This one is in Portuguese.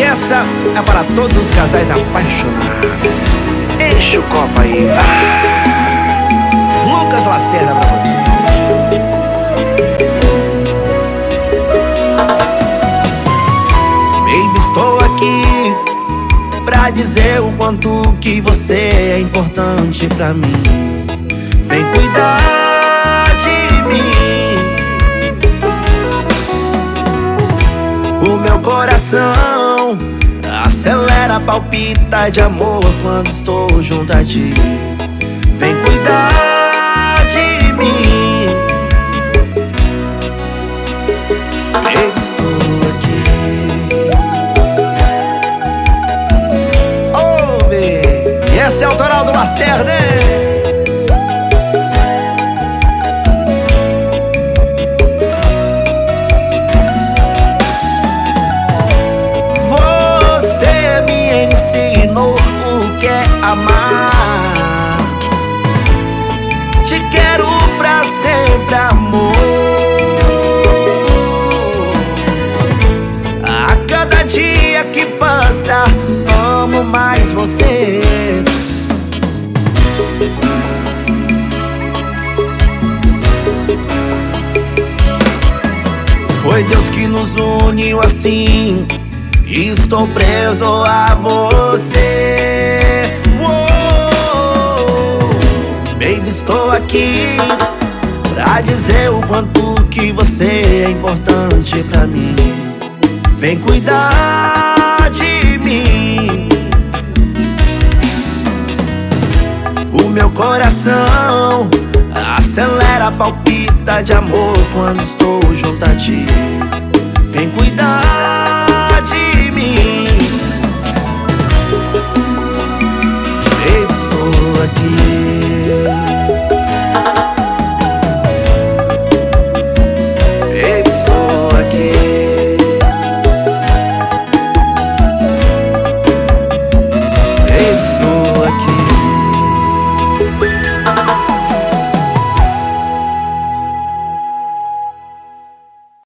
Essa é para todos os casais apaixonados. Enche o copo aí. Lucas Lacerda pra você. Baby, estou aqui pra dizer o quanto que você é importante pra mim. Vem cuidar de mim. O meu coração acelera, palpita de amor quando estou junto a ti. Vem cuidar de mim. Eu estou aqui. Oh, baby. E essa é autoral do Lacerda, hein? Ensinou o que é amar. Te quero pra sempre, amor. A cada dia que passa, amo mais você. Foi Deus que nos uniu assim. Estou preso a você. Uou. Baby, estou aqui pra dizer o quanto que você é importante pra mim. Vem cuidar de mim. O meu coração acelera, palpita de amor quando estou junto a ti. Vem cuidar